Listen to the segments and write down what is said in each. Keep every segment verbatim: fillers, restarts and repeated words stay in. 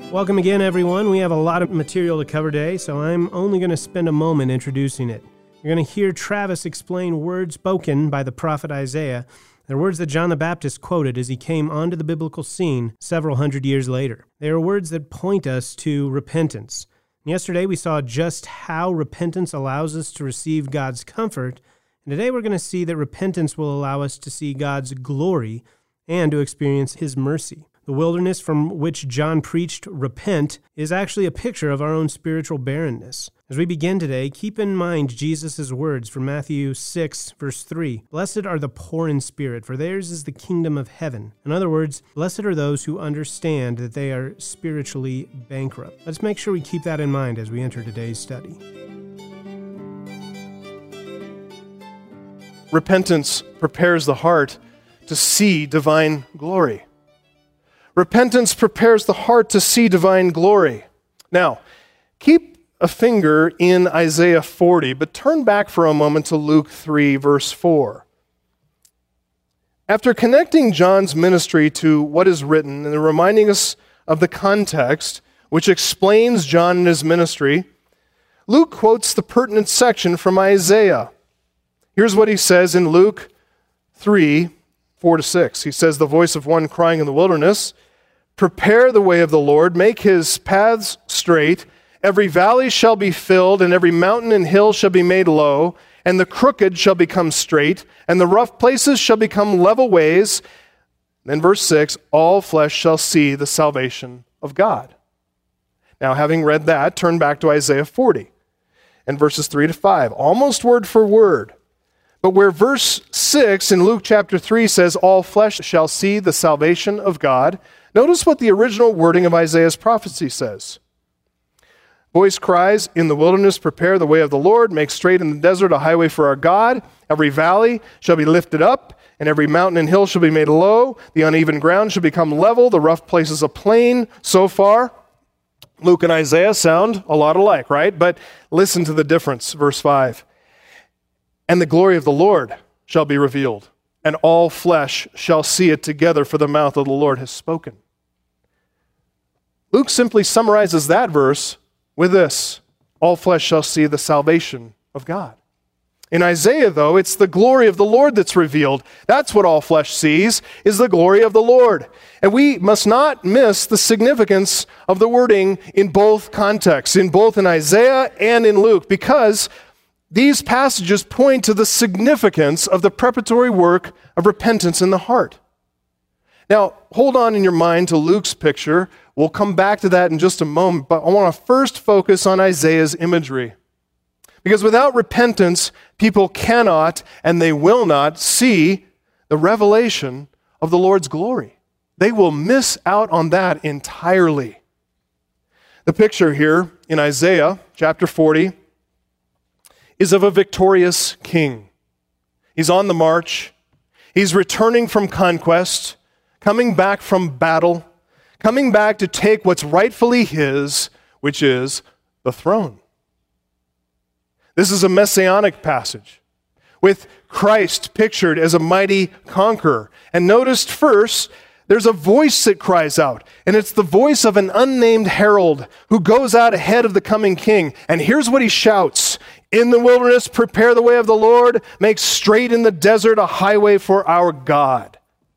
Welcome again, everyone. We have a lot of material to cover today, so I'm only going to spend a moment introducing it. You're going to hear Travis explain words spoken by the prophet Isaiah. They're words that John the Baptist quoted as he came onto the biblical scene several hundred years later. They are words that point us to repentance. Yesterday, we saw just how repentance allows us to receive God's comfort, and today we're going to see that repentance will allow us to see God's glory and to experience His mercy. The wilderness from which John preached, repent, is actually a picture of our own spiritual barrenness. As we begin today, keep in mind Jesus' words from Matthew six, verse three. Blessed are the poor in spirit, for theirs is the kingdom of heaven. In other words, blessed are those who understand that they are spiritually bankrupt. Let's make sure we keep that in mind as we enter today's study. Repentance prepares the heart to see divine glory. Repentance prepares the heart to see divine glory. Now, keep a finger in Isaiah forty, but turn back for a moment to Luke three, verse four. After connecting John's ministry to what is written and reminding us of the context, which explains John and his ministry, Luke quotes the pertinent section from Isaiah. Here's what he says in Luke three, four to six. He says, "The voice of one crying in the wilderness, prepare the way of the Lord, make his paths straight. Every valley shall be filled, and every mountain and hill shall be made low, and the crooked shall become straight, and the rough places shall become level ways." Then verse six, "All flesh shall see the salvation of God." Now, having read that, turn back to Isaiah forty, and verses three to five, almost word for word. But where verse six in Luke chapter three says, "All flesh shall see the salvation of God," notice what the original wording of Isaiah's prophecy says. "Voice cries, in the wilderness, prepare the way of the Lord, make straight in the desert a highway for our God. Every valley shall be lifted up, and every mountain and hill shall be made low. The uneven ground shall become level, the rough places a plain." So far, Luke and Isaiah sound a lot alike, right? But listen to the difference, verse five. "And the glory of the Lord shall be revealed, and all flesh shall see it together, for the mouth of the Lord has spoken." Luke simply summarizes that verse with this: all flesh shall see the salvation of God. In Isaiah, though, it's the glory of the Lord that's revealed. That's what all flesh sees, is the glory of the Lord. And we must not miss the significance of the wording in both contexts, in both in Isaiah and in Luke, because these passages point to the significance of the preparatory work of repentance in the heart. Now, hold on in your mind to Luke's picture. We'll come back to that in just a moment, but I want to first focus on Isaiah's imagery. Because without repentance, people cannot and they will not see the revelation of the Lord's glory. They will miss out on that entirely. The picture here in Isaiah chapter forty is of a victorious king. He's on the march. He's returning from conquest, coming back from battle, coming back to take what's rightfully his, which is the throne. This is a messianic passage with Christ pictured as a mighty conqueror. And notice first, there's a voice that cries out, and it's the voice of an unnamed herald who goes out ahead of the coming king. And here's what he shouts: "In the wilderness, prepare the way of the Lord, make straight in the desert a highway for our God."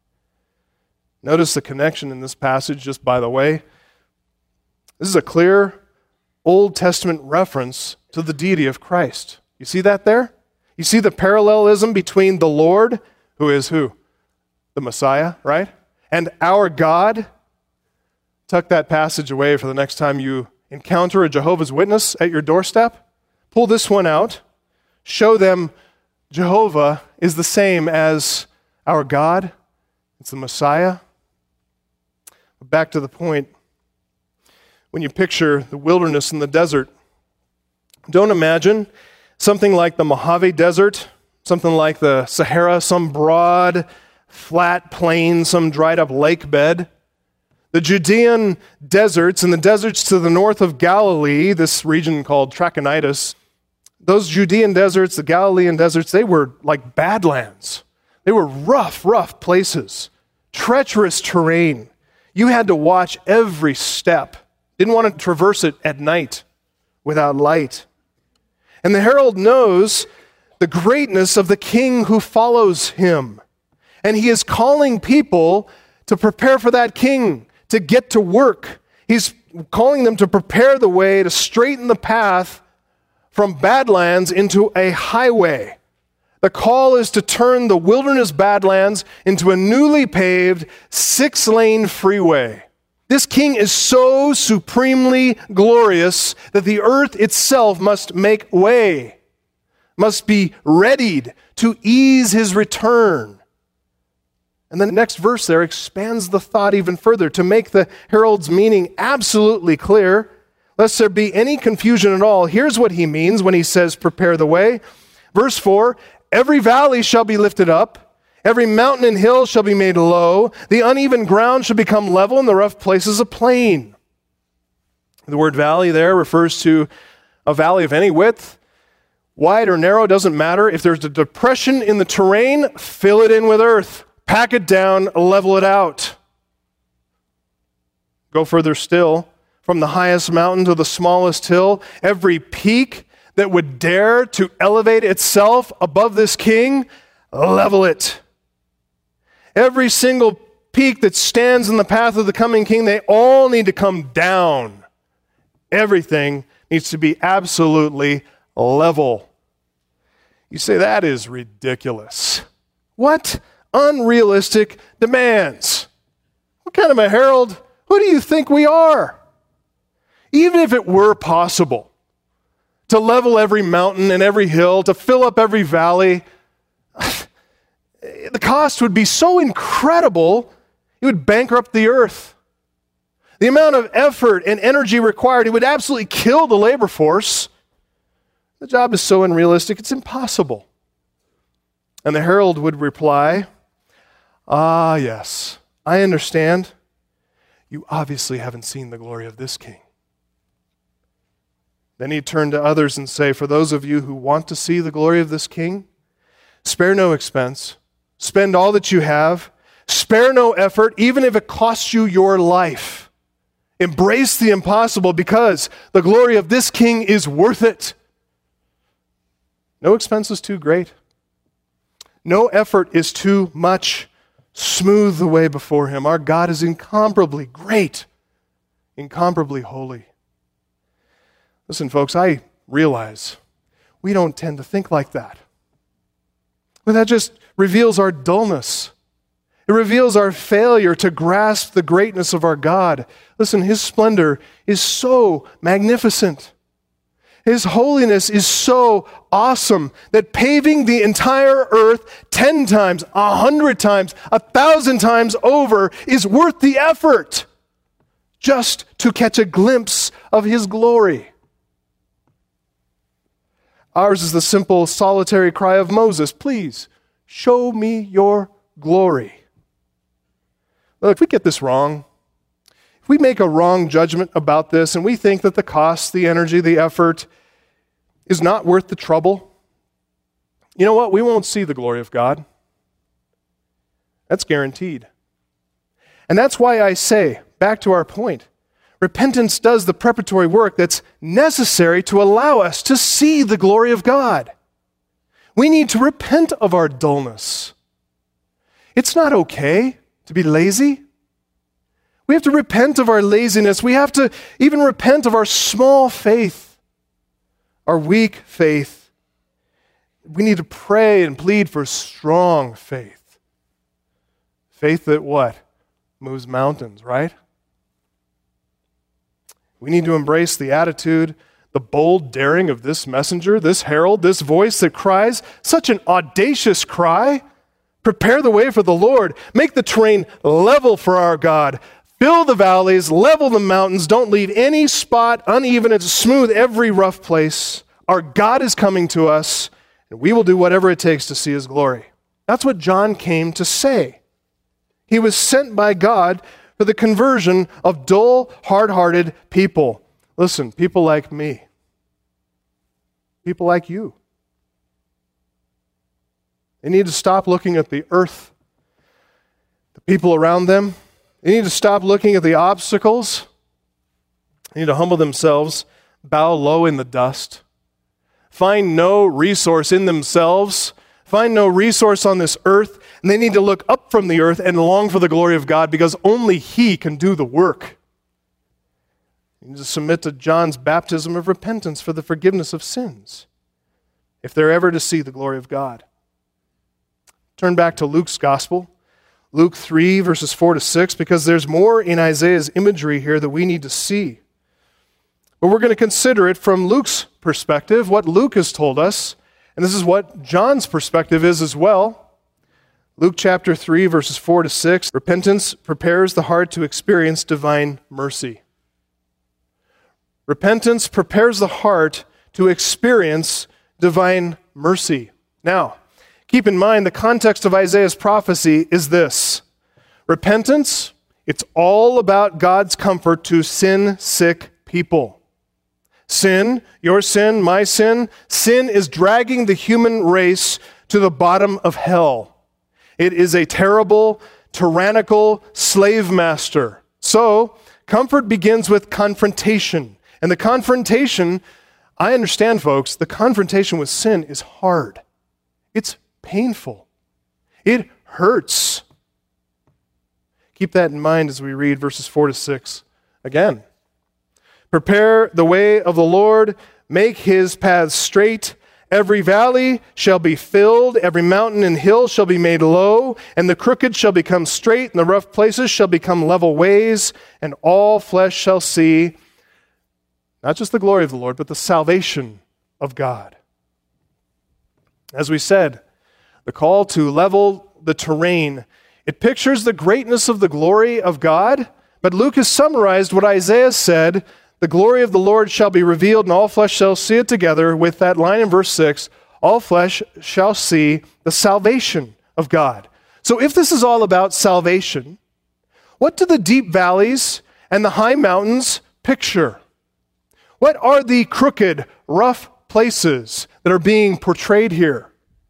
Notice the connection in this passage, just by the way. This is a clear Old Testament reference to the deity of Christ. You see that there? You see the parallelism between the Lord, who is who? The Messiah, right? And our God. Tuck that passage away for the next time you encounter a Jehovah's Witness at your doorstep. Pull this one out. Show them Jehovah is the same as our God. It's the Messiah. But back to the point. When you picture the wilderness and the desert, don't imagine something like the Mojave Desert, something like the Sahara, some broad, flat plain, some dried up lake bed. The Judean deserts and the deserts to the north of Galilee, this region called Trachonitis, those Judean deserts, the Galilean deserts, they were like badlands. They were rough, rough places, treacherous terrain. You had to watch every step. didn't want to traverse it at night without light. And the herald knows the greatness of the king who follows him. And he is calling people to prepare for that king, to get to work. He's calling them to prepare the way, to straighten the path from badlands into a highway. The call is to turn the wilderness badlands into a newly paved six-lane freeway. This king is so supremely glorious that the earth itself must make way, must be readied to ease his return. And the next verse there expands the thought even further to make the herald's meaning absolutely clear. Lest there be any confusion at all, here's what he means when he says, prepare the way. Verse four, every valley shall be lifted up, every mountain and hill shall be made low, the uneven ground shall become level, and the rough places a plain. The word valley there refers to a valley of any width. Wide or narrow, doesn't matter. If there's a depression in the terrain, fill it in with earth. Pack it down, level it out. Go further still. From the highest mountain to the smallest hill, every peak that would dare to elevate itself above this king, level it. Every single peak that stands in the path of the coming king, they all need to come down. Everything needs to be absolutely level. You say, that is ridiculous. What unrealistic demands? What kind of a herald? Who do you think we are? Even if it were possible to level every mountain and every hill, to fill up every valley, the cost would be so incredible, it would bankrupt the earth. The amount of effort and energy required, it would absolutely kill the labor force. The job is so unrealistic, it's impossible. And the herald would reply, ah, yes, I understand. You obviously haven't seen the glory of this king. Then he'd turn to others and say, for those of you who want to see the glory of this king, spare no expense, spend all that you have, spare no effort, even if it costs you your life. Embrace the impossible because the glory of this king is worth it. No expense is too great. No effort is too much. Smooth the way before him. Our God is incomparably great, incomparably holy. Listen, folks, I realize we don't tend to think like that. But that just reveals our dullness. It reveals our failure to grasp the greatness of our God. Listen, his splendor is so magnificent. His holiness is so awesome that paving the entire earth ten times, a hundred times, a thousand times over is worth the effort just to catch a glimpse of his glory. Ours is the simple, solitary cry of Moses, please, show me your glory. Look, if we get this wrong, if we make a wrong judgment about this and we think that the cost, the energy, the effort is not worth the trouble, you know what? We won't see the glory of God. That's guaranteed. And that's why I say, back to our point, repentance does the preparatory work that's necessary to allow us to see the glory of God. We need to repent of our dullness. It's not okay to be lazy. We have to repent of our laziness. We have to even repent of our small faith, our weak faith. We need to pray and plead for strong faith. Faith that what? Moves mountains, right? We need to embrace the attitude, the bold daring of this messenger, this herald, this voice that cries, such an audacious cry. Prepare the way for the Lord. Make the terrain level for our God. Fill the valleys, level the mountains. Don't leave any spot uneven and smooth every rough place. Our God is coming to us, and we will do whatever it takes to see his glory. That's what John came to say. He was sent by God for the conversion of dull, hard-hearted people. Listen, people like me. People like you. They need to stop looking at the earth, the people around them. They need to stop looking at the obstacles. They need to humble themselves, bow low in the dust, find no resource in themselves, find no resource on this earth, and they need to look up from the earth and long for the glory of God because only He can do the work. They need to submit to John's baptism of repentance for the forgiveness of sins if they're ever to see the glory of God. Turn back to Luke's gospel, Luke three, verses four to six, because there's more in Isaiah's imagery here that we need to see. But we're going to consider it from Luke's perspective, what Luke has told us, and this is what John's perspective is as well. Luke chapter three, verses four to six, repentance prepares the heart to experience divine mercy. Repentance prepares the heart to experience divine mercy. Now, keep in mind the context of Isaiah's prophecy is this. Repentance, it's all about God's comfort to sin-sick people. Sin, your sin, my sin, sin is dragging the human race to the bottom of hell. It is a terrible, tyrannical slave master. So, comfort begins with confrontation. And the confrontation, I understand, folks, the confrontation with sin is hard. It's painful. It hurts. Keep that in mind as we read verses four to six again. Prepare the way of the Lord, make His paths straight. Every valley shall be filled, every mountain and hill shall be made low, and the crooked shall become straight, and the rough places shall become level ways, and all flesh shall see not just the glory of the Lord, but the salvation of God. As we said, the call to level the terrain, it pictures the greatness of the glory of God, but Luke has summarized what Isaiah said, the glory of the Lord shall be revealed, and all flesh shall see it together, with that line in verse six, all flesh shall see the salvation of God. So if this is all about salvation, what do the deep valleys and the high mountains picture? What are the crooked, rough places that are being portrayed here?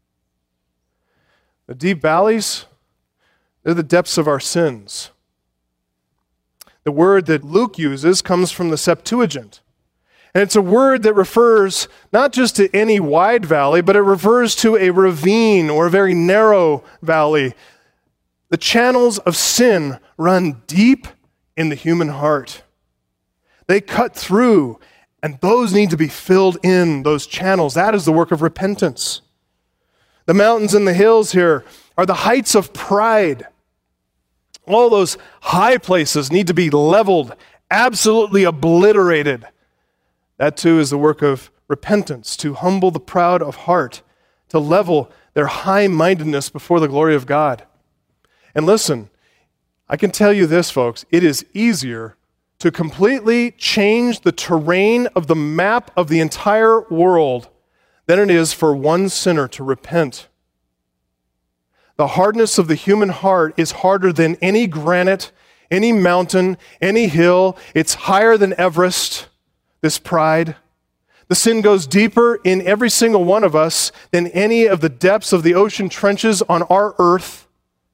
The deep valleys, they're the depths of our sins. The word that Luke uses comes from the Septuagint. And it's a word that refers not just to any wide valley, but it refers to a ravine or a very narrow valley. The channels of sin run deep in the human heart. They cut through, and those need to be filled in, those channels. That is the work of repentance. The mountains and the hills here are the heights of pride. All those high places need to be leveled, absolutely obliterated. That too is the work of repentance, to humble the proud of heart, to level their high-mindedness before the glory of God. And listen, I can tell you this, folks, it is easier to completely change the terrain of the map of the entire world than it is for one sinner to repent. The hardness of the human heart is harder than any granite, any mountain, any hill. It's higher than Everest, this pride. The sin goes deeper in every single one of us than any of the depths of the ocean trenches on our earth.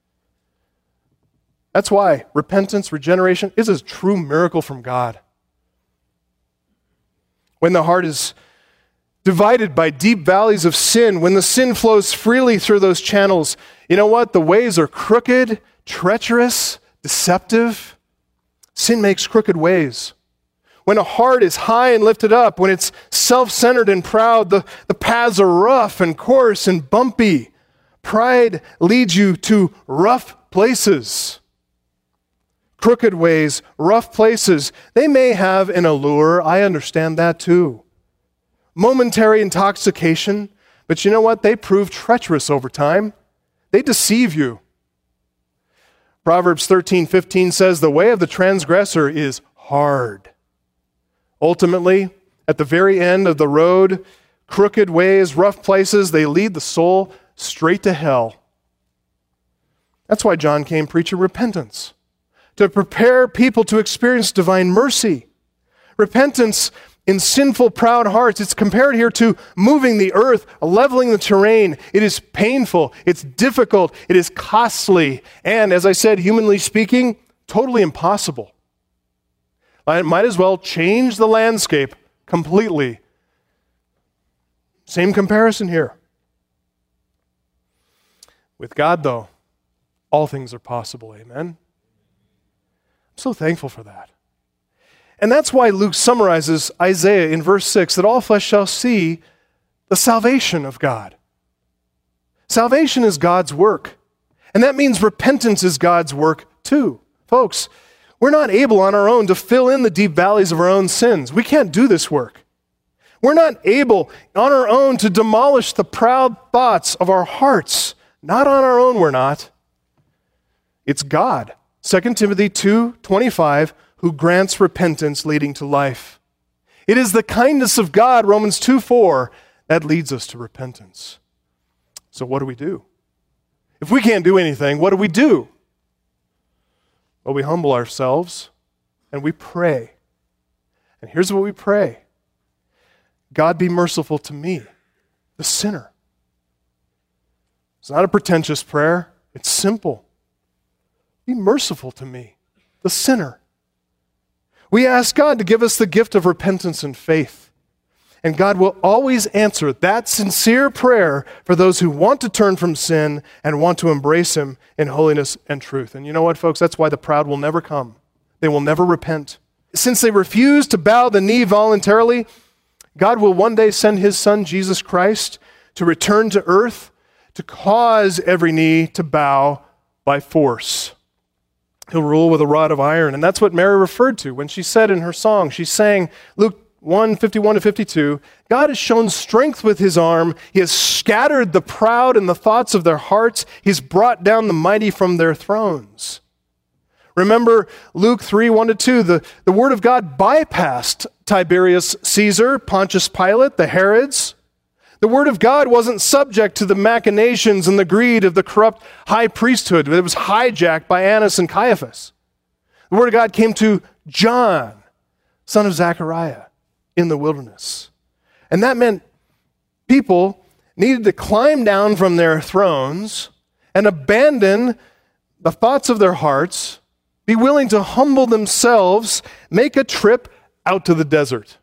That's why repentance, regeneration is a true miracle from God. When the heart is divided by deep valleys of sin, when the sin flows freely through those channels, you know what? The ways are crooked, treacherous, deceptive. Sin makes crooked ways. When a heart is high and lifted up, when it's self-centered and proud, the, the paths are rough and coarse and bumpy. Pride leads you to rough places. Crooked ways, rough places, they may have an allure. I understand that too. Momentary intoxication, but you know what? They prove treacherous over time. They deceive you. Proverbs thirteen fifteen says, the way of the transgressor is hard. Ultimately, at the very end of the road, crooked ways, rough places, they lead the soul straight to hell. That's why John came preaching repentance, to prepare people to experience divine mercy. Repentance in sinful, proud hearts, it's compared here to moving the earth, leveling the terrain. It is painful, it's difficult, it is costly, and as I said, humanly speaking, totally impossible. Might, might as well change the landscape completely. Same comparison here. With God, though, all things are possible. Amen? I'm so thankful for that. And that's why Luke summarizes Isaiah in verse six, that all flesh shall see the salvation of God. Salvation is God's work. And that means repentance is God's work too. Folks, we're not able on our own to fill in the deep valleys of our own sins. We can't do this work. We're not able on our own to demolish the proud thoughts of our hearts. Not on our own, we're not. It's God, Second Timothy two twenty-five, who grants repentance leading to life. It is the kindness of God, Romans two four, that leads us to repentance. So what do we do? If we can't do anything, what do we do? Well, we humble ourselves and we pray. And here's what we pray. God, be merciful to me, the sinner. It's not a pretentious prayer. It's simple. Be merciful to me, the sinner. We ask God to give us the gift of repentance and faith. And God will always answer that sincere prayer for those who want to turn from sin and want to embrace Him in holiness and truth. And you know what, folks? That's why the proud will never come. They will never repent. Since they refuse to bow the knee voluntarily, God will one day send His Son, Jesus Christ, to return to earth to cause every knee to bow by force. He'll rule with a rod of iron. And that's what Mary referred to when she said in her song, she sang Luke one fifty-one to fifty-two, God has shown strength with His arm. He has scattered the proud in the thoughts of their hearts. He's brought down the mighty from their thrones. Remember Luke three one to two, the, the word of God bypassed Tiberius Caesar, Pontius Pilate, the Herods. The word of God wasn't subject to the machinations and the greed of the corrupt high priesthood. It was hijacked by Annas and Caiaphas. The word of God came to John, son of Zechariah, in the wilderness. And that meant people needed to climb down from their thrones and abandon the thoughts of their hearts, be willing to humble themselves, make a trip out to the desert.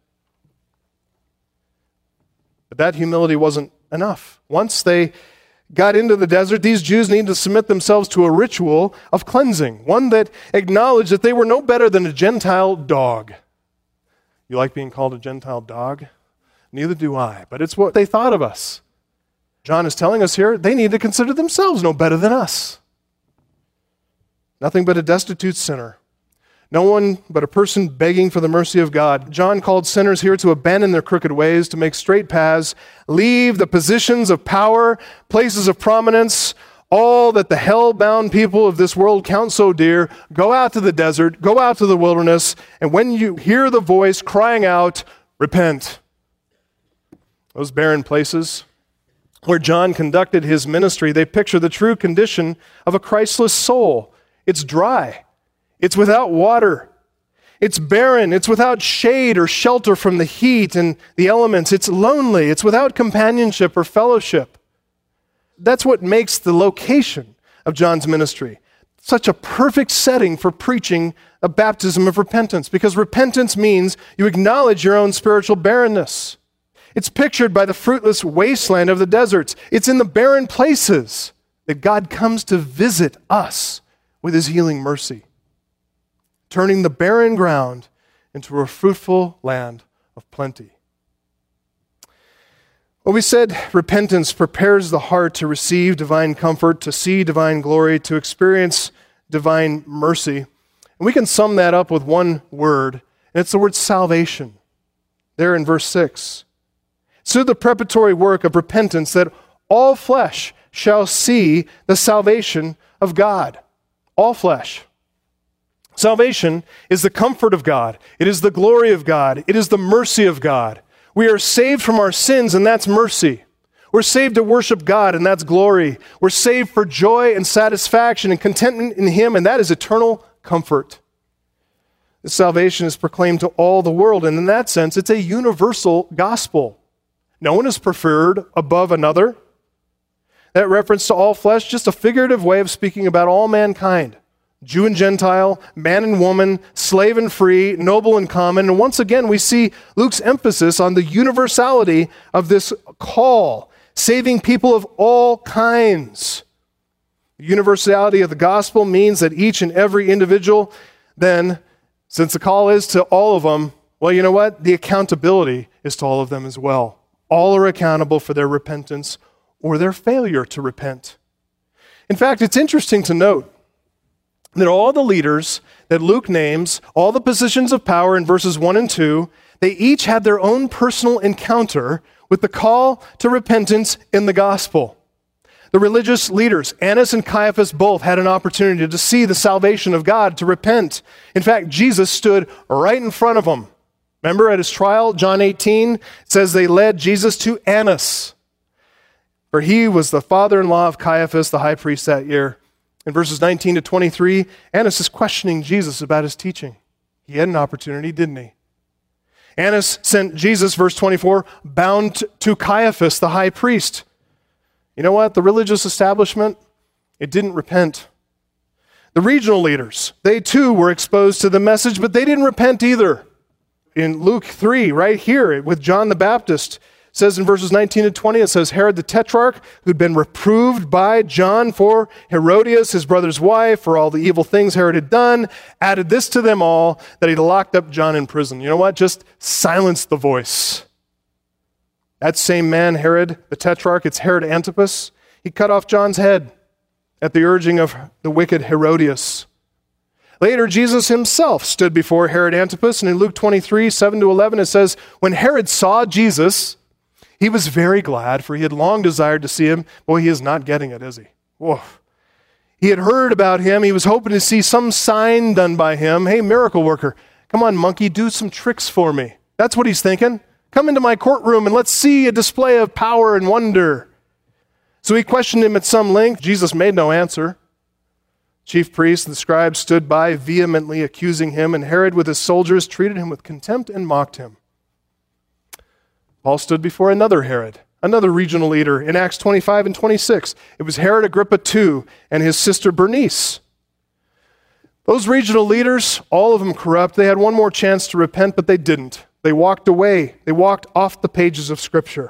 But that humility wasn't enough. Once they got into the desert, these Jews needed to submit themselves to a ritual of cleansing, one that acknowledged that they were no better than a Gentile dog. You like being called a Gentile dog? Neither do I, but it's what they thought of us. John is telling us here they need to consider themselves no better than us. Nothing but a destitute sinner. No one but a person begging for the mercy of God. John called sinners here to abandon their crooked ways, to make straight paths, leave the positions of power, places of prominence, all that the hell-bound people of this world count so dear. Go out to the desert, go out to the wilderness, and when you hear the voice crying out, repent. Those barren places where John conducted his ministry, they picture the true condition of a Christless soul. It's dry. It's without water. It's barren. It's without shade or shelter from the heat and the elements. It's lonely. It's without companionship or fellowship. That's what makes the location of John's ministry such a perfect setting for preaching a baptism of repentance, because repentance means you acknowledge your own spiritual barrenness. It's pictured by the fruitless wasteland of the deserts. It's in the barren places that God comes to visit us with His healing mercy, turning the barren ground into a fruitful land of plenty. Well, we said repentance prepares the heart to receive divine comfort, to see divine glory, to experience divine mercy. And we can sum that up with one word, and it's the word salvation, there in verse six. So the preparatory work of repentance, that all flesh shall see the salvation of God. All flesh. Salvation is the comfort of God. It is the glory of God. It is the mercy of God. We are saved from our sins, and that's mercy. We're saved to worship God, and that's glory. We're saved for joy and satisfaction and contentment in Him, and that is eternal comfort. This salvation is proclaimed to all the world, and in that sense, it's a universal gospel. No one is preferred above another. That reference to all flesh, just a figurative way of speaking about all mankind. Jew and Gentile, man and woman, slave and free, noble and common. And once again, we see Luke's emphasis on the universality of this call, saving people of all kinds. The universality of the gospel means that each and every individual, then, since the call is to all of them, well, you know what? The accountability is to all of them as well. All are accountable for their repentance or their failure to repent. In fact, it's interesting to note that all the leaders that Luke names, all the positions of power in verses one and two, they each had their own personal encounter with the call to repentance in the gospel. The religious leaders, Annas and Caiaphas, both had an opportunity to see the salvation of God, to repent. In fact, Jesus stood right in front of them. Remember at his trial, John eighteen, it says they led Jesus to Annas, for he was the father-in-law of Caiaphas, the high priest that year. In verses nineteen to twenty-three, Annas is questioning Jesus about his teaching. He had an opportunity, didn't he? Annas sent Jesus, verse twenty-four, bound to Caiaphas, the high priest. You know what? The religious establishment, it didn't repent. The regional leaders, they too were exposed to the message, but they didn't repent either. In Luke three, right here, with John the Baptist, it says in verses nineteen and twenty, it says, Herod the Tetrarch, who'd been reproved by John for Herodias, his brother's wife, for all the evil things Herod had done, added this to them all, that he'd locked up John in prison. You know what? Just silence the voice. That same man, Herod the Tetrarch, it's Herod Antipas, he cut off John's head at the urging of the wicked Herodias. Later, Jesus himself stood before Herod Antipas, and in Luke twenty-three, seven to eleven, it says, when Herod saw Jesus, he was very glad, for he had long desired to see him. Boy, he is not getting it, is he? Whoa. He had heard about him. He was hoping to see some sign done by him. Hey, miracle worker, come on, monkey, do some tricks for me. That's what he's thinking. Come into my courtroom and let's see a display of power and wonder. So he questioned him at some length. Jesus made no answer. Chief priests and the scribes stood by, vehemently accusing him, and Herod with his soldiers treated him with contempt and mocked him. Paul stood before another Herod, another regional leader, in Acts twenty-five and twenty-six. It was Herod Agrippa the Second and his sister Bernice. Those regional leaders, all of them corrupt, they had one more chance to repent, but they didn't. They walked away. They walked off the pages of Scripture.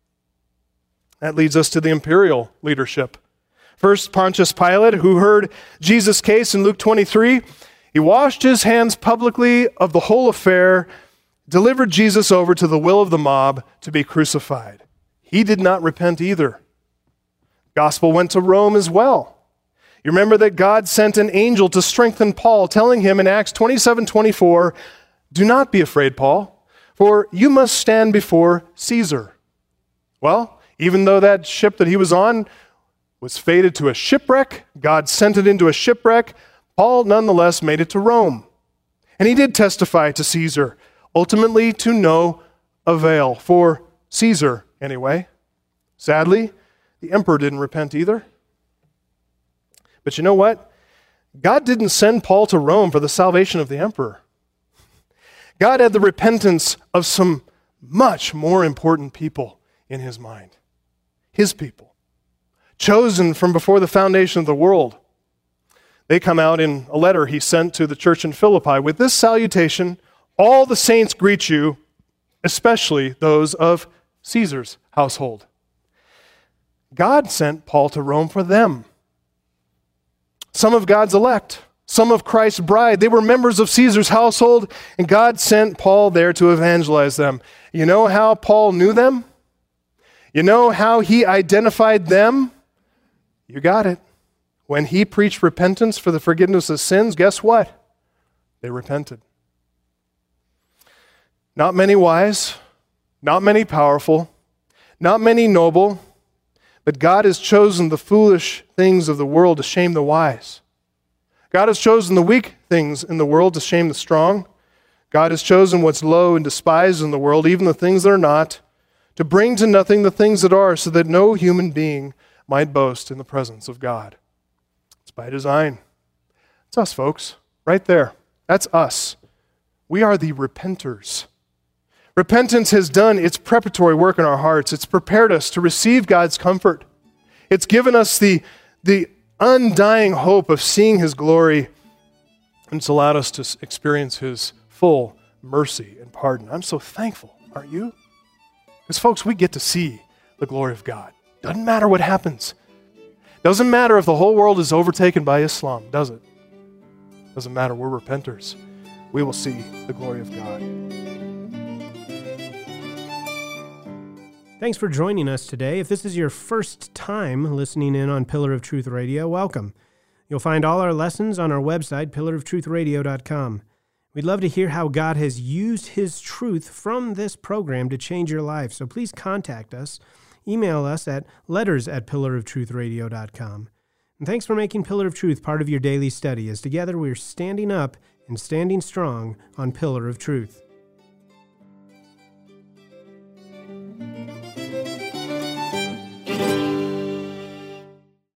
That leads us to the imperial leadership. First, Pontius Pilate, who heard Jesus' case in Luke twenty-three, he washed his hands publicly of the whole affair, delivered Jesus over to the will of the mob to be crucified. He did not repent either. Gospel went to Rome as well. You remember that God sent an angel to strengthen Paul, telling him in Acts twenty-seven twenty-four, do not be afraid, Paul, for you must stand before Caesar. Well, even though that ship that he was on was fated to a shipwreck, God sent it into a shipwreck, Paul nonetheless made it to Rome. And he did testify to Caesar, ultimately to no avail, for Caesar anyway. Sadly, the emperor didn't repent either. But you know what? God didn't send Paul to Rome for the salvation of the emperor. God had the repentance of some much more important people in his mind. His people, chosen from before the foundation of the world. They come out in a letter he sent to the church in Philippi with this salutation, all the saints greet you, especially those of Caesar's household. God sent Paul to Rome for them. Some of God's elect, some of Christ's bride, they were members of Caesar's household, and God sent Paul there to evangelize them. You know how Paul knew them? You know how he identified them? You got it. When he preached repentance for the forgiveness of sins, guess what? They repented. Not many wise, not many powerful, not many noble, but God has chosen the foolish things of the world to shame the wise. God has chosen the weak things in the world to shame the strong. God has chosen what's low and despised in the world, even the things that are not, to bring to nothing the things that are, so that no human being might boast in the presence of God. It's by design. It's us, folks, right there. That's us. We are the repenters. Repentance has done its preparatory work in our hearts. It's prepared us to receive God's comfort. It's given us the, the undying hope of seeing His glory And it's allowed us to experience His full mercy and pardon. I'm so thankful, aren't you? Because, folks, we get to see the glory of God. Doesn't matter what happens. Doesn't matter if the whole world is overtaken by Islam, does it? Doesn't matter. We're repenters. We will see the glory of God. Thanks for joining us today. If this is your first time listening in on Pillar of Truth Radio, welcome. You'll find all our lessons on our website, pillar of truth radio dot com. We'd love to hear how God has used His truth from this program to change your life. So please contact us. Email us at letters at pillar of truth radio dot com. And thanks for making Pillar of Truth part of your daily study, as together we're standing up and standing strong on Pillar of Truth.